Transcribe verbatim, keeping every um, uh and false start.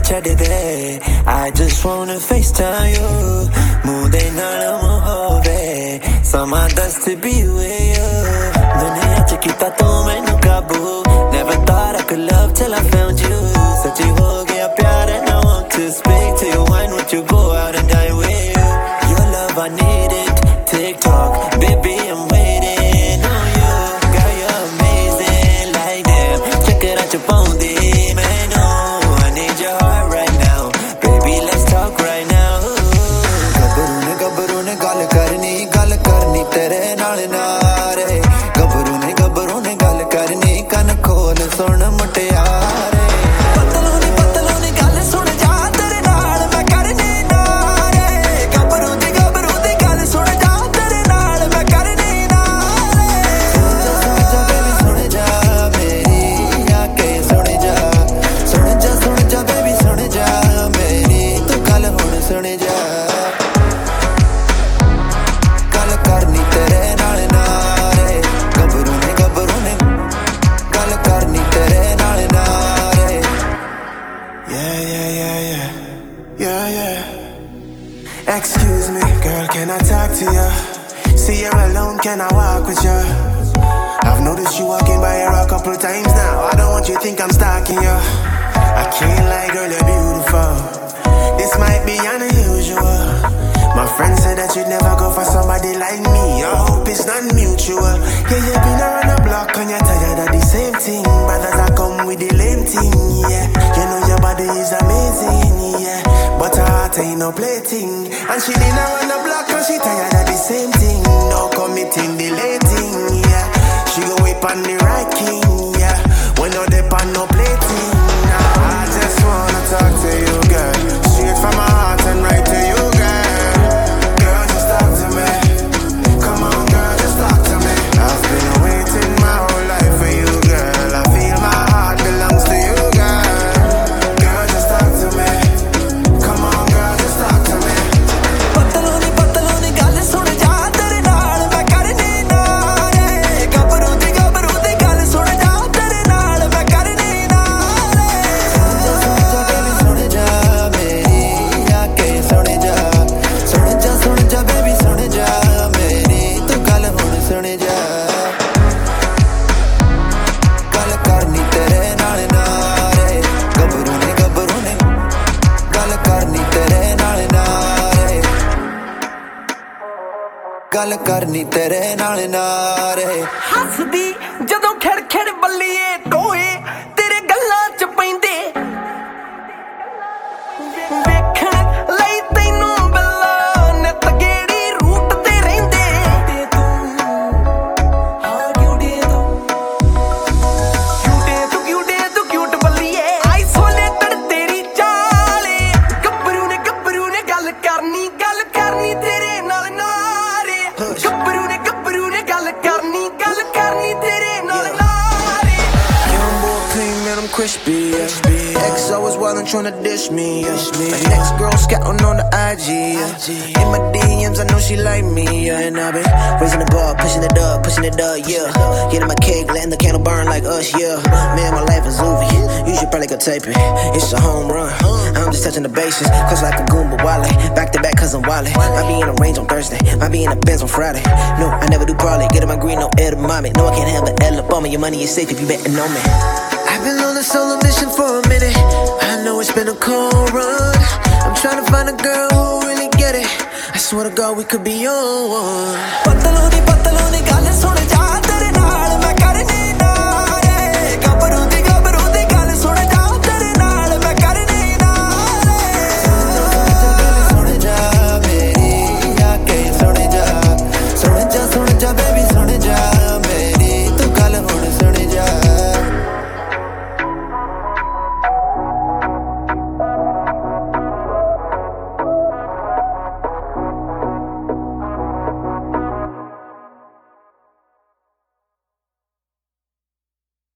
ਛੱਡ ਦੇ I just wanna FaceTime you ਮੂੰਹ ਦੇ ਨਾਲ ਹੋਵੇ ਸਮਾਂ ਦੱਸ to be with you ਦੁਨੀਆ ਚ ਕੀਤਾ ਤੂੰ ਮੈਨੂੰ ਕਾਬੂ Never thought I could love till I found you ਸੱਚੀ ਹੋ ਗਿਆ ਪਿਆਰ and I want to speak to you Why don't you go out and die with you Your love I need it TikTok baby I'm waiting on you Girl you're amazing like damn check it out your phone ਸੁਣ ਮੁਟਿਆਰੇ ਪਤਲੂ ਨੀ ਪਤਲੂ ਨੀ ਗੱਲ ਸੁਣ ਜਾ ਤੇਰੇ ਨਾਲ ਮੈਂ ਕਰਨੀ ਨਾਰੇ ਗੱਭਰੂ ਦੀ ਗੱਭਰੂ ਦੀ ਗੱਲ ਸੁਣ ਜਾ ਤੇਰੇ ਨਾਲ ਮੈਂ ਕਰਨੀ ਨਾਰੇ ਸੁਣ ਜਾ ਬੇਬੀ ਸੁਣ ਜਾ ਮੇਰੀ ਆ ਕੇ ਸੁਣ ਜਾ ਸੁਣ ਜਾ ਸੁਣ ਜਾ ਬੇਬੀ ਸੁਣ ਜਾ ਮੇਰੀ ਤੂੰ ਗੱਲ ਹੁਣ ਸੁਣ ਜਾ ਗੱਲ ਕਰਨੀ ਤੇਰੇ ਨਾਲ ਨਾਰੇ ਗੱਭਰੂ ਨੇ ਗੱਭਰੂ ਨੇ ਗੱਲ ਕਰਨੀ Excuse me, girl, can I talk to you? See you're alone, can I walk with you? I've noticed you walking by here a couple times now I don't want you to think I'm stalking you I can't lie, girl, you're beautiful This might be unusual My friend said that you'd never go for somebody like me I hope it's not mutual Yeah, you've been around the block and you're tired of the same thing Brothers I come with the lame thing, yeah You know your body is amazing, yeah But her heart ain't no plaything And she been around the block and she tired of the same thing No committing, delating, yeah She go whip on the right king, yeah When no dip on no plaything Now I just wanna talk to you, girl Straight from my heart and right to you, girl Girl, just talk to me Come on, girl, just talk to me I've been waiting my whole life for you, girl I feel my heart belongs to you, girl Girl, just talk to me Come on, girl, just talk to me Patlu ਨੀ ਪਤਲੂ ਨੀ ਗੱਲ ਸੁਣ ਜਾ ਤੇਰੇ ਨਾਲ ਮੈਂ ਕਰਨੀ ਨਾਰੇ ਗੱਭਰੂ ਦੀ ਗੱਭਰੂ ਦੀ ਗੱਲ ਸੁਣ ਜਾ ਤੇਰੇ ਨਾਲ ਮੈਂ ਕਰਨੀ ਨਾਰੇ ਸੁਣ ਜਾ ਬੇਬੀ ਸੁਣ ਜਾ ਮੇਰੀ ਆ ਕੇ ਸੁਣ ਜਾ ਸੁਣ ਜਾ ਸੁਣ ਜਾ ਬੇਬੀ ਸੁਣ ਜਾ ਮੇਰੀ ਤੂੰ ਗੱਲ ਹੁਣ ਸੁਣ ਜਾ ਗੱਲ ਕਰਨੀ ਤੇਰੇ ਨਾਲ ਨਾਰੇ ਗੱਭਰੂ ਨੇ ਗੱਭਰੂ ਨੇ ਗੱਲ ਕਰਨੀ ਤੇਰੇ ਨਾਲ ਨਾਰੇ ਗੱਲ ਕਰਨੀ ਤੇਰੇ ਨਾਲ ਨਾਰੇ ਹੱਸਦੀ ਜਦੋਂ ਖੜ ਖੜ ਬੱਲੀਏ ਟੋਏ ਤੇਰੇ ਗੱਲਾਂ ਚ ਪੈਂਦੇ ਵੇਖਣ ਲਈ ਤੈਨੂੰ ਬੱਲਾ ਨਿਤ ਗੇੜੀ ਰੂਟ ਤੇ ਰਹਿੰਦੇ ਤੇ ਤੂੰ ਆ ਕਿਉਂ ਦੇ ਤੂੰ ਕਿਉਂ ਤੂੰ ਕਿਉਂ ਦੇ ਤੂੰ ਕਿਊਟ ਬੱਲੀਏ ਆਈਸੋਲੇਟਡ ਤੇਰੀ ਚਾਲੇ ਗੱਭਰੂ ਨੇ ਗੱਭਰੂ ਨੇ ਗੱਲ ਕਰਨੀ ਗੱਲ ਕਰਨੀ ਤੇਰੇ ਨਾਲ ਨਾਰੇ ਗੱਭਰੂ ਨੇ ਗੱਭਰੂ ਨੇ ਗੱਲ ਕਰਨੀ ਗੱਲ ਕਰਨੀ ਤੇਰੇ ਨਾਲ ਨਾਰੇ Young boy clean, man, I'm crispy, yeah Ex always wildin' tryna dish me, yeah My next girl scouting on the I G, yeah In my D Ms, I know she like me, yeah And I've been raising the bar, pushing it up, pushing it up, yeah Getting my cake, letting the candle burn like us, yeah Man, my life is Uvi, you should probably go tape it It's a home run, I'm just touching the bases Cause like a Goomba Wale, back to back cause I'm Wale Might be in a range on Thursday, might be in a Benz on Friday No, I never do parlay, get in my green, no air to mommy No, I can't have an L up on me, your money is safe if you betting on me I've been on a solo mission for a minute I know it's been a cold run I'm trying to find a girl who really get it I swear to God we could be on one Patlu ਨੀ ਪਤਲੂ ਨੀ ਗੱਲ ਸੁਣ